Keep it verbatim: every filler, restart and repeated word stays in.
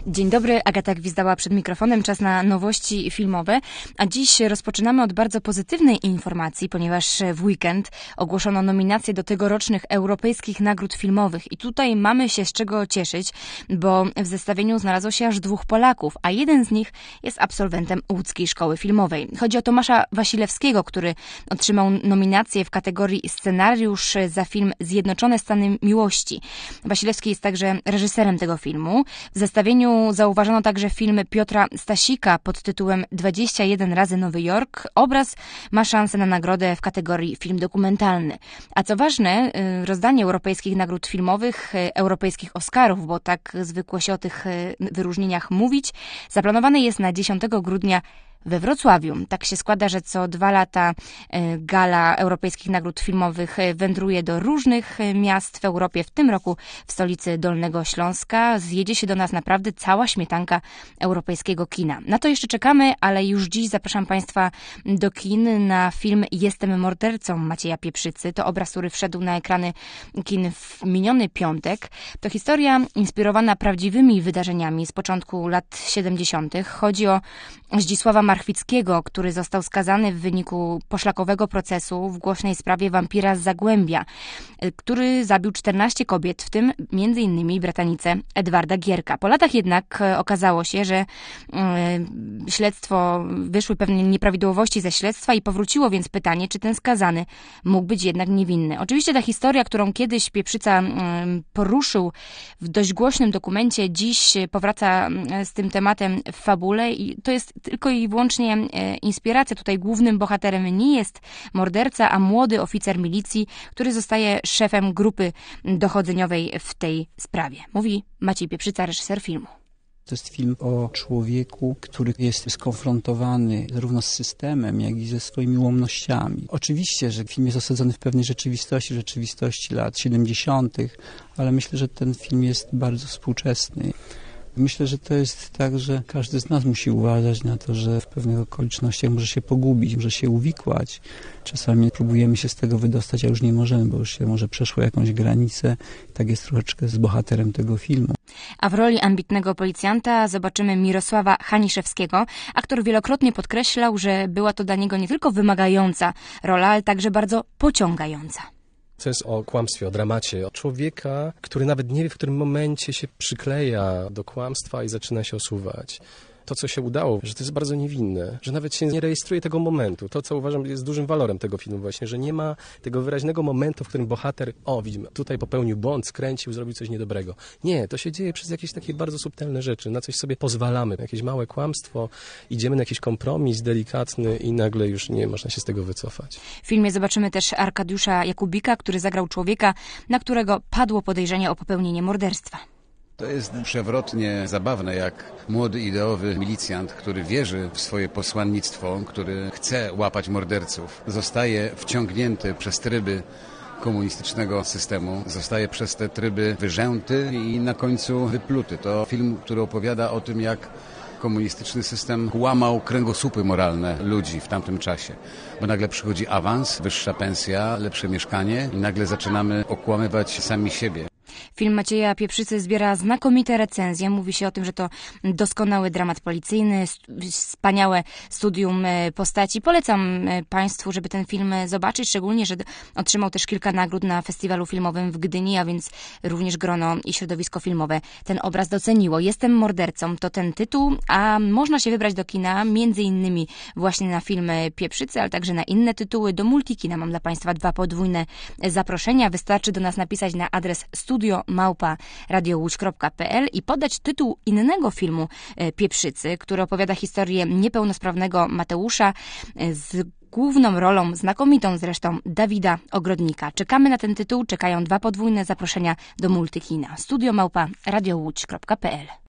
Dzień dobry, Agata Gwizdała przed mikrofonem, czas na nowości filmowe, a dziś rozpoczynamy od bardzo pozytywnej informacji, ponieważ w weekend ogłoszono nominacje do tegorocznych europejskich nagród filmowych i tutaj mamy się z czego cieszyć, bo w zestawieniu znalazło się aż dwóch Polaków, a jeden z nich jest absolwentem łódzkiej szkoły filmowej. Chodzi o Tomasza Wasilewskiego, który otrzymał nominację w kategorii scenariusz za film Zjednoczone Stany Miłości. Wasilewski jest także reżyserem tego filmu. W zestawieniu zauważono także film Piotra Stasika pod tytułem dwadzieścia jeden razy Nowy Jork. Obraz ma szansę na nagrodę w kategorii film dokumentalny. A co ważne, rozdanie europejskich nagród filmowych, europejskich Oscarów, bo tak zwykło się o tych wyróżnieniach mówić, zaplanowane jest na dziesiątego grudnia we Wrocławiu. Tak się składa, że co dwa lata gala europejskich nagród filmowych wędruje do różnych miast w Europie. W tym roku w stolicy Dolnego Śląska zjedzie się do nas naprawdę cała śmietanka europejskiego kina. Na to jeszcze czekamy, ale już dziś zapraszam Państwa do kin na film Jestem mordercą Macieja Pieprzycy. To obraz, który wszedł na ekrany kin w miniony piątek. To historia inspirowana prawdziwymi wydarzeniami z początku lat siedemdziesiątych. Chodzi o Zdzisława Marchwickiego, który został skazany w wyniku poszlakowego procesu w głośnej sprawie wampira z Zagłębia, który zabił czternaście kobiet, w tym między innymi bratanicę Edwarda Gierka. Po latach jednak okazało się, że śledztwo, wyszły pewne nieprawidłowości ze śledztwa i powróciło więc pytanie, czy ten skazany mógł być jednak niewinny. Oczywiście ta historia, którą kiedyś Pieprzyca poruszył w dość głośnym dokumencie, dziś powraca z tym tematem w fabule i to jest tylko i wyłącznie inspiracja. Tutaj głównym bohaterem nie jest morderca, a młody oficer milicji, który zostaje szefem grupy dochodzeniowej w tej sprawie. Mówi Maciej Pieprzyca, reżyser filmu. To jest film o człowieku, który jest skonfrontowany zarówno z systemem, jak i ze swoimi ułomnościami. Oczywiście, że film jest osadzony w pewnej rzeczywistości, rzeczywistości lat siedemdziesiątych, ale myślę, że ten film jest bardzo współczesny. Myślę, że to jest tak, że każdy z nas musi uważać na to, że w pewnych okolicznościach może się pogubić, może się uwikłać. Czasami próbujemy się z tego wydostać, a już nie możemy, bo już się może przeszło jakąś granicę. Tak jest troszeczkę z bohaterem tego filmu. A w roli ambitnego policjanta zobaczymy Mirosława Haniszewskiego. Aktor wielokrotnie podkreślał, że była to dla niego nie tylko wymagająca rola, ale także bardzo pociągająca. To jest o kłamstwie, o dramacie, o człowieka, który nawet nie wie, w którym momencie się przykleja do kłamstwa i zaczyna się osuwać. To, co się udało, że to jest bardzo niewinne, że nawet się nie rejestruje tego momentu. To, co uważam, jest dużym walorem tego filmu właśnie, że nie ma tego wyraźnego momentu, w którym bohater, o widzimy, tutaj popełnił błąd, skręcił, zrobił coś niedobrego. Nie, to się dzieje przez jakieś takie bardzo subtelne rzeczy, na coś sobie pozwalamy, na jakieś małe kłamstwo, idziemy na jakiś kompromis delikatny i nagle już nie można się z tego wycofać. W filmie zobaczymy też Arkadiusza Jakubika, który zagrał człowieka, na którego padło podejrzenie o popełnienie morderstwa. To jest przewrotnie zabawne, jak młody, ideowy milicjant, który wierzy w swoje posłannictwo, który chce łapać morderców, zostaje wciągnięty przez tryby komunistycznego systemu, zostaje przez te tryby wyrzęty i na końcu wypluty. To film, który opowiada o tym, jak komunistyczny system łamał kręgosłupy moralne ludzi w tamtym czasie. Bo nagle przychodzi awans, wyższa pensja, lepsze mieszkanie i nagle zaczynamy okłamywać sami siebie. Film Macieja Pieprzycy zbiera znakomite recenzje. Mówi się o tym, że to doskonały dramat policyjny, wspaniałe studium postaci. Polecam Państwu, żeby ten film zobaczyć, szczególnie, że otrzymał też kilka nagród na festiwalu filmowym w Gdyni, a więc również grono i środowisko filmowe ten obraz doceniło. Jestem mordercą to ten tytuł, a można się wybrać do kina między innymi właśnie na film Pieprzycy, ale także na inne tytuły. Do Multikina mam dla Państwa dwa podwójne zaproszenia. Wystarczy do nas napisać na adres studio małpa radio łódź kropka pe el i podać tytuł innego filmu Pieprzycy, który opowiada historię niepełnosprawnego Mateusza z główną rolą, znakomitą zresztą, Dawida Ogrodnika. Czekamy na ten tytuł, czekają dwa podwójne zaproszenia do Multikina. studio małpa radio łódź kropka pe el.